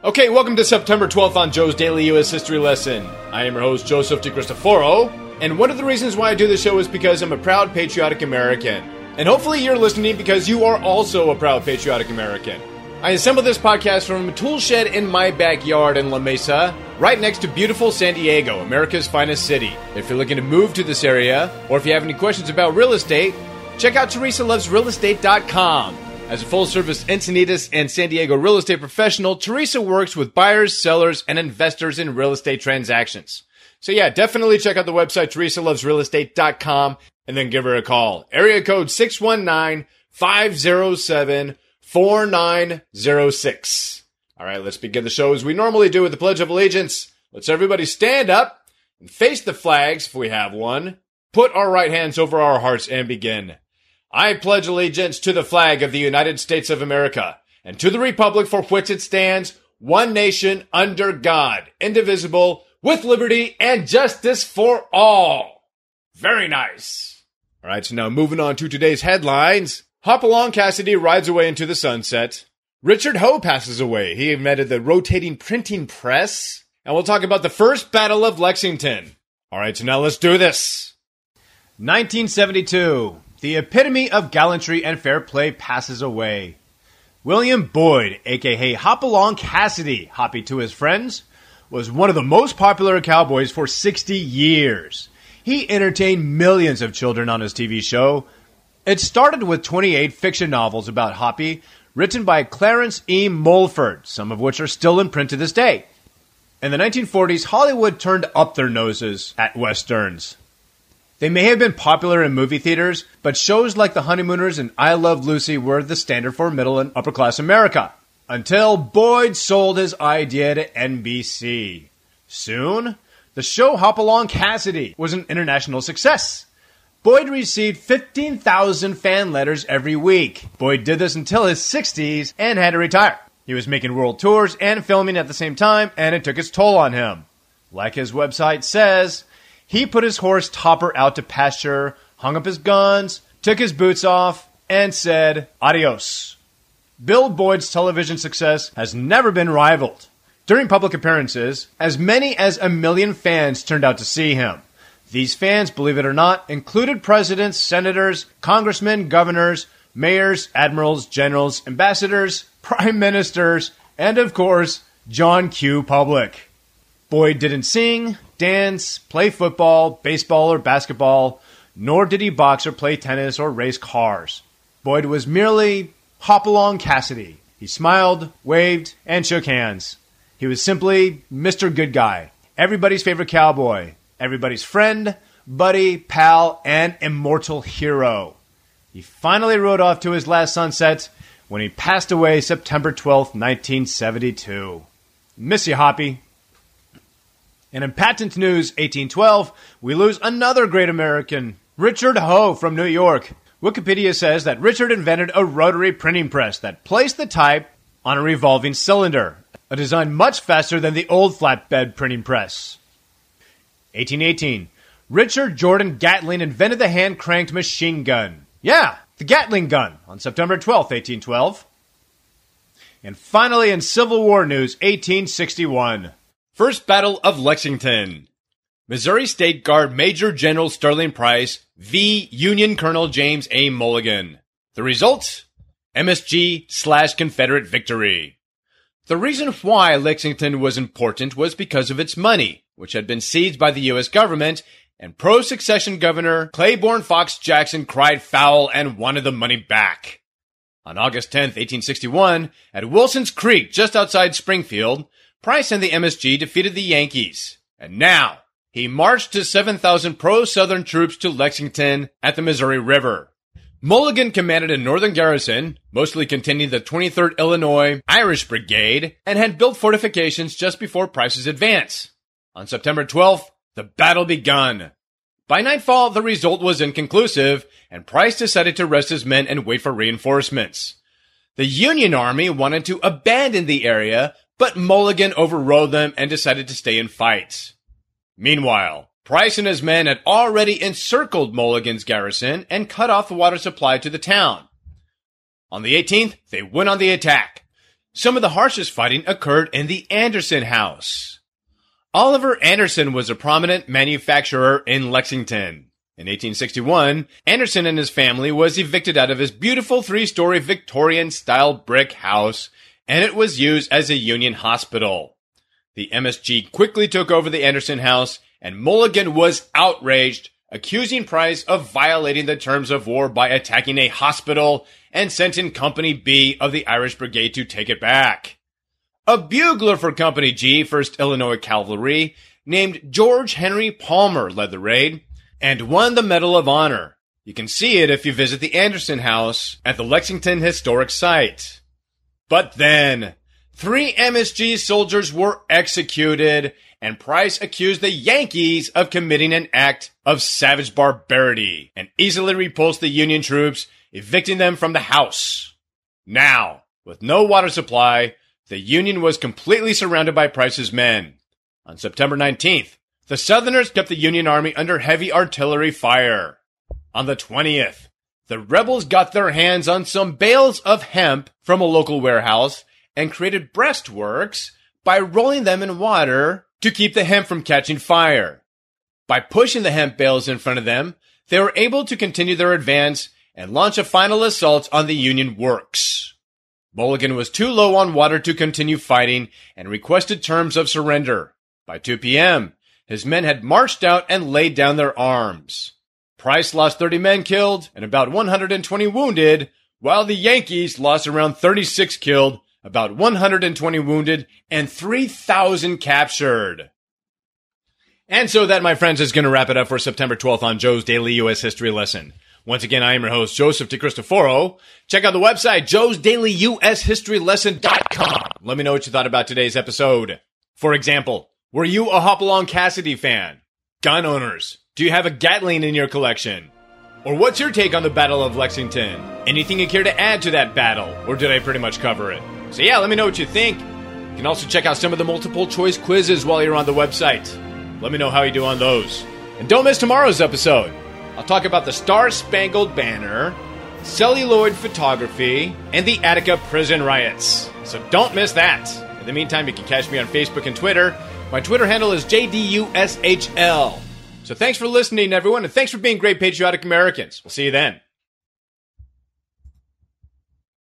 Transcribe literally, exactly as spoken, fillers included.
Okay, welcome to September twelfth on Joe's Daily U S History Lesson. I am your host, Joseph DeCristoforo, and one of the reasons why I do this show is because I'm a proud patriotic American. And hopefully you're listening because you are also a proud patriotic American. I assembled this podcast from a tool shed in my backyard in La Mesa, right next to beautiful San Diego, America's finest city. If you're looking to move to this area, or if you have any questions about real estate, check out Teresa Loves Real Estate dot com. As a full-service Encinitas and San Diego real estate professional, Teresa works with buyers, sellers, and investors in real estate transactions. So yeah, definitely check out the website, Teresa Loves Real Estate dot com, and then give her a call. Area code six one nine, five zero seven, four nine zero six. All right, let's begin the show as we normally do with the Pledge of Allegiance. Let's everybody stand up and face the flags, if we have one. Put our right hands over our hearts and begin. I pledge allegiance to the flag of the United States of America and to the republic for which it stands, one nation under God, indivisible, with liberty and justice for all. Very nice. All right, so now moving on to today's headlines. Hopalong Cassidy rides away into the sunset. Richard Hoe passes away. He invented the rotating printing press. And we'll talk about the first Battle of Lexington. All right, so now let's do this. nineteen seventy-two. The epitome of gallantry and fair play passes away. William Boyd, aka Hopalong Cassidy, Hoppy to his friends, was one of the most popular cowboys for sixty years. He entertained millions of children on his T V show. It started with twenty-eight fiction novels about Hoppy, written by Clarence E. Mulford, some of which are still in print to this day. In the nineteen forties, Hollywood turned up their noses at Westerns. They may have been popular in movie theaters, but shows like The Honeymooners and I Love Lucy were the standard for middle and upper class America. Until Boyd sold his idea to N B C. Soon, the show Hopalong Cassidy was an international success. Boyd received fifteen thousand fan letters every week. Boyd did this until his sixties and had to retire. He was making world tours and filming at the same time, and it took its toll on him. Like his website says, he put his horse Topper out to pasture, hung up his guns, took his boots off, and said, adios. Bill Boyd's television success has never been rivaled. During public appearances, as many as a million fans turned out to see him. These fans, believe it or not, included presidents, senators, congressmen, governors, mayors, admirals, generals, ambassadors, prime ministers, and of course, John Q. Public. Boyd didn't sing, dance, play football, baseball, or basketball, nor did he box or play tennis or race cars. Boyd was merely Hopalong Cassidy. He smiled, waved, and shook hands. He was simply Mister Good Guy, everybody's favorite cowboy, everybody's friend, buddy, pal, and immortal hero. He finally rode off to his last sunset when he passed away September twelfth, nineteen seventy-two. Miss you, Hoppy. And in patent news, eighteen twelve, we lose another great American, Richard Hoe from New York. Wikipedia says that Richard invented a rotary printing press that placed the type on a revolving cylinder, a design much faster than the old flatbed printing press. eighteen eighteen, Richard Jordan Gatling invented the hand-cranked machine gun. Yeah, the Gatling gun, on September twelfth, eighteen twelve. And finally, in Civil War news, eighteen sixty-one. First Battle of Lexington. Missouri State Guard Major General Sterling Price v. Union Colonel James A. Mulligan. The result? M S G slash Confederate victory. The reason why Lexington was important was because of its money, which had been seized by the U S government, and pro-succession Governor Claiborne Fox Jackson cried foul and wanted the money back. On August tenth, eighteen sixty-one, at Wilson's Creek, just outside Springfield, Price and the M S G defeated the Yankees. And now, he marched his seven thousand pro-Southern troops to Lexington at the Missouri River. Mulligan commanded a northern garrison, mostly containing the twenty-third Illinois Irish Brigade, and had built fortifications just before Price's advance. On September twelfth, the battle begun. By nightfall, the result was inconclusive, and Price decided to rest his men and wait for reinforcements. The Union Army wanted to abandon the area, but Mulligan overrode them and decided to stay and fight. Meanwhile, Price and his men had already encircled Mulligan's garrison and cut off the water supply to the town. On the eighteenth, they went on the attack. Some of the harshest fighting occurred in the Anderson house. Oliver Anderson was a prominent manufacturer in Lexington. In eighteen sixty-one, Anderson and his family was evicted out of his beautiful three-story Victorian-style brick house, and it was used as a Union hospital. The M S G quickly took over the Anderson house, and Mulligan was outraged, accusing Price of violating the terms of war by attacking a hospital, and sent in Company B of the Irish Brigade to take it back. A bugler for Company G, first Illinois Cavalry, named George Henry Palmer led the raid, and won the Medal of Honor. You can see it if you visit the Anderson House at the Lexington Historic Site. But then, three M S G soldiers were executed, and Price accused the Yankees of committing an act of savage barbarity and easily repulsed the Union troops, evicting them from the house. Now, with no water supply, the Union was completely surrounded by Price's men. On September nineteenth, the Southerners kept the Union Army under heavy artillery fire. On the twentieth, the rebels got their hands on some bales of hemp from a local warehouse and created breastworks by rolling them in water to keep the hemp from catching fire. By pushing the hemp bales in front of them, they were able to continue their advance and launch a final assault on the Union works. Mulligan was too low on water to continue fighting and requested terms of surrender. By two p.m., his men had marched out and laid down their arms. Price lost thirty men killed and about one hundred twenty wounded, while the Yankees lost around thirty-six killed, about one hundred twenty wounded, and three thousand captured. And so that, my friends, is going to wrap it up for September twelfth on Joe's Daily U S History Lesson. Once again, I am your host, Joseph DeCristoforo. Check out the website, joes daily u s history lesson dot com. Let me know what you thought about today's episode. For example, were you a Hopalong Cassidy fan? Gun owners, do you have a Gatling in your collection? Or what's your take on the Battle of Lexington? Anything you care to add to that battle, or did I pretty much cover it? So yeah, let me know what you think. You can also check out some of the multiple choice quizzes while you're on the website. Let me know how you do on those. And don't miss tomorrow's episode. I'll talk about the Star-Spangled Banner, celluloid photography, and the Attica prison riots. So don't miss that. In the meantime, you can catch me on Facebook and Twitter. My Twitter handle is J D U S H L. So thanks for listening, everyone, and thanks for being great patriotic Americans. We'll see you then.